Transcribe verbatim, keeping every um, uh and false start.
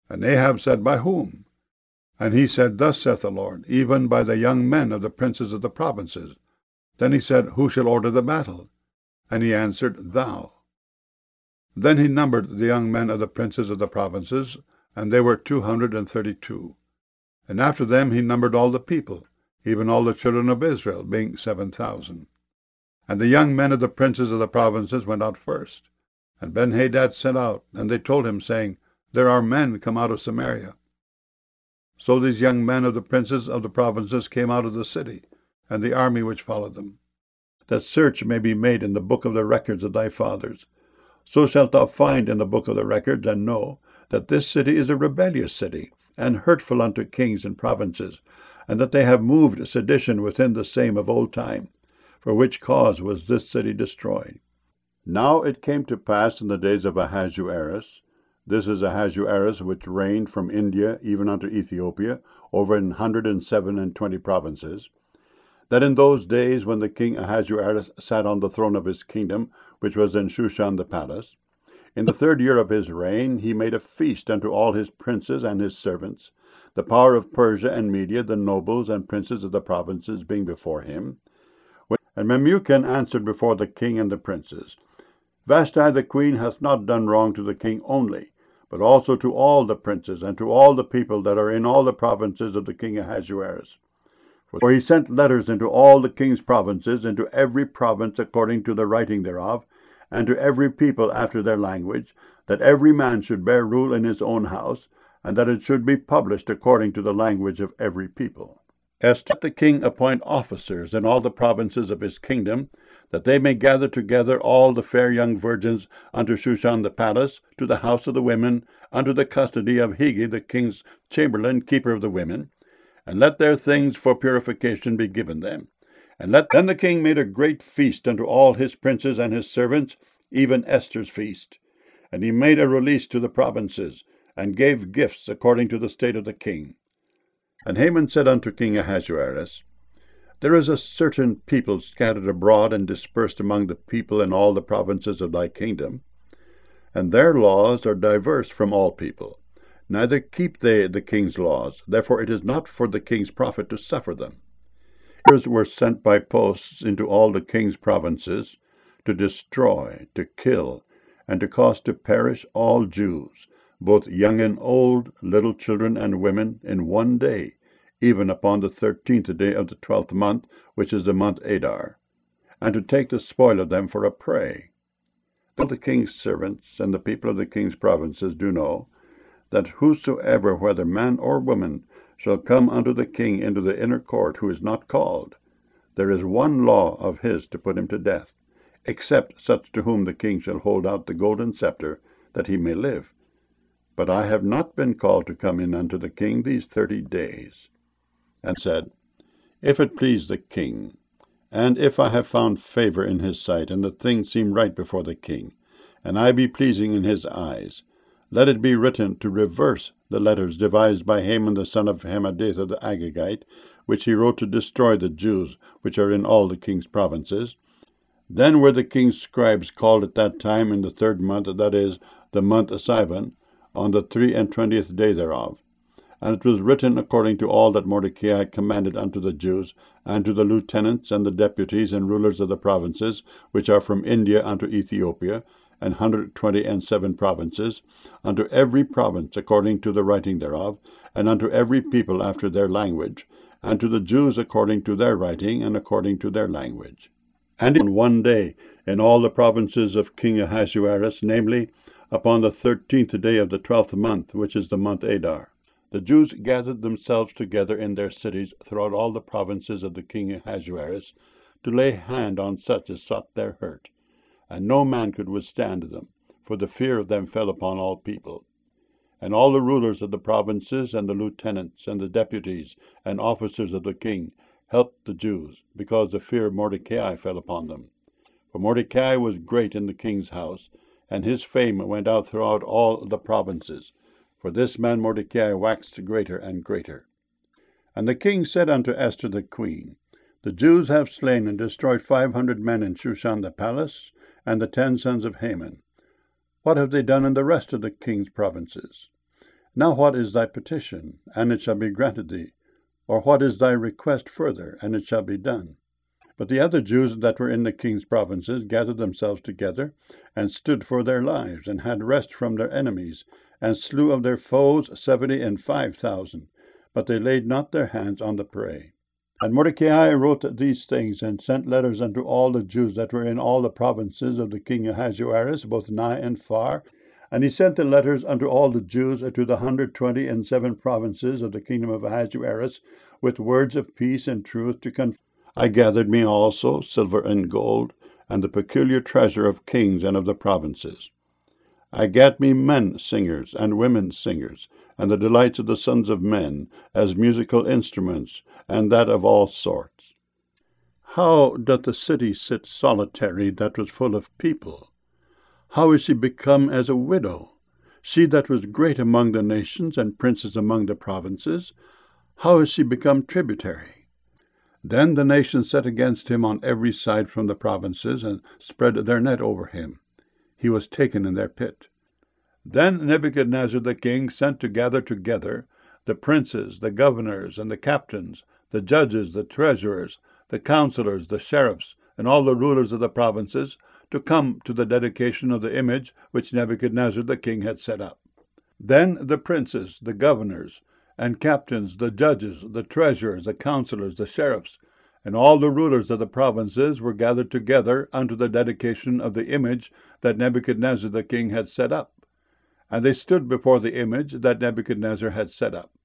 And Ahab said, By whom? And he said, Thus saith the Lord, even by the young men of the princes of the provinces. Then he said, Who shall order the battle? And he answered, Thou. Then he numbered the young men of the princes of the provinces, and they were two hundred and thirty-two. And after them he numbered all the people, even all the children of Israel, being seven thousand. And the young men of the princes of the provinces went out first. And Benhadad sent out, and they told him, saying, There are men come out of Samaria. So these young men of the princes of the provinces came out of the city, and the army which followed them, that search may be made in the book of the records of thy fathers. So shalt thou find in the book of the records, and know that this city is a rebellious city, and hurtful unto kings and provinces, and that they have moved sedition within the same of old time, for which cause was this city destroyed. Now it came to pass in the days of Ahasuerus, this is Ahasuerus which reigned from India even unto Ethiopia, over an hundred and seven and twenty provinces, that in those days when the king Ahasuerus sat on the throne of his kingdom, which was in Shushan the palace, in the third year of his reign he made a feast unto all his princes and his servants, the power of Persia and Media, the nobles and princes of the provinces being before him. And Memucan answered before the king and the princes, Vashti the queen hath not done wrong to the king only, but also to all the princes and to all the people that are in all the provinces of the king Ahasuerus. For he sent letters into all the king's provinces, into every province according to the writing thereof, and to every people after their language, that every man should bear rule in his own house, and that it should be published according to the language of every people. Esther, let the king appoint officers in all the provinces of his kingdom, that they may gather together all the fair young virgins unto Shushan the palace, to the house of the women, unto the custody of Hegi the king's chamberlain, keeper of the women, and let their things for purification be given them. And let then the king made a great feast unto all his princes and his servants, even Esther's feast. And he made a release to the provinces, and gave gifts according to the state of the king. And Haman said unto King Ahasuerus, There is a certain people scattered abroad and dispersed among the people in all the provinces of thy kingdom, and their laws are diverse from all people. Neither keep they the king's laws, therefore it is not for the king's profit to suffer them. Others were sent by posts into all the king's provinces, to destroy, to kill, and to cause to perish all Jews, both young and old, little children and women, in one day, even upon the thirteenth day of the twelfth month, which is the month Adar, and to take the spoil of them for a prey. All the king's servants and the people of the king's provinces do know, that whosoever, whether man or woman, shall come unto the king into the inner court, who is not called, there is one law of his to put him to death, except such to whom the king shall hold out the golden scepter, that he may live. But I have not been called to come in unto the king these thirty days. And said, If it please the king, and if I have found favor in his sight, and the thing seem right before the king, and I be pleasing in his eyes, let it be written to reverse the letters devised by Haman the son of Hammedatha the Agagite, which he wrote to destroy the Jews which are in all the king's provinces. Then were the king's scribes called at that time in the third month, that is, the month Sivan, on the three and twentieth day thereof. And it was written according to all that Mordecai commanded unto the Jews, and to the lieutenants and the deputies and rulers of the provinces, which are from India unto Ethiopia, and hundred twenty and seven provinces, unto every province according to the writing thereof, and unto every people after their language, and to the Jews according to their writing, and according to their language. And in one day, in all the provinces of King Ahasuerus, namely, upon the thirteenth day of the twelfth month, which is the month Adar, the Jews gathered themselves together in their cities throughout all the provinces of the king Ahasuerus, to lay hand on such as sought their hurt. And no man could withstand them, for the fear of them fell upon all people. And all the rulers of the provinces, and the lieutenants, and the deputies, and officers of the king, helped the Jews, because the fear of Mordecai fell upon them. For Mordecai was great in the king's house, and his fame went out throughout all the provinces. For this man Mordecai waxed greater and greater. And the king said unto Esther the queen, The Jews have slain and destroyed five hundred men in Shushan the palace, and the ten sons of Haman. What have they done in the rest of the king's provinces? Now what is thy petition? And it shall be granted thee. Or what is thy request further? And it shall be done. But the other Jews that were in the king's provinces gathered themselves together, and stood for their lives, and had rest from their enemies, and slew of their foes seventy and five thousand. But they laid not their hands on the prey. And Mordecai wrote these things, and sent letters unto all the Jews that were in all the provinces of the king Ahasuerus, both nigh and far. And he sent the letters unto all the Jews to the hundred twenty and seven provinces of the kingdom of Ahasuerus, with words of peace and truth to confirm. I gathered me also silver and gold, and the peculiar treasure of kings and of the provinces. I gat me men singers and women singers, and the delights of the sons of men, as musical instruments, and that of all sorts. How doth the city sit solitary that was full of people? How is she become as a widow? She that was great among the nations, and princes among the provinces, how is she become tributary? Then the nations set against him on every side from the provinces, and spread their net over him. He was taken in their pit. Then Nebuchadnezzar the king sent to gather together the princes, the governors, and the captains, the judges, the treasurers, the counselors, the sheriffs, and all the rulers of the provinces, to come to the dedication of the image which Nebuchadnezzar the king had set up. Then the princes, the governors, and captains, the judges, the treasurers, the counselors, the sheriffs, and all the rulers of the provinces were gathered together unto the dedication of the image that Nebuchadnezzar the king had set up. And they stood before the image that Nebuchadnezzar had set up.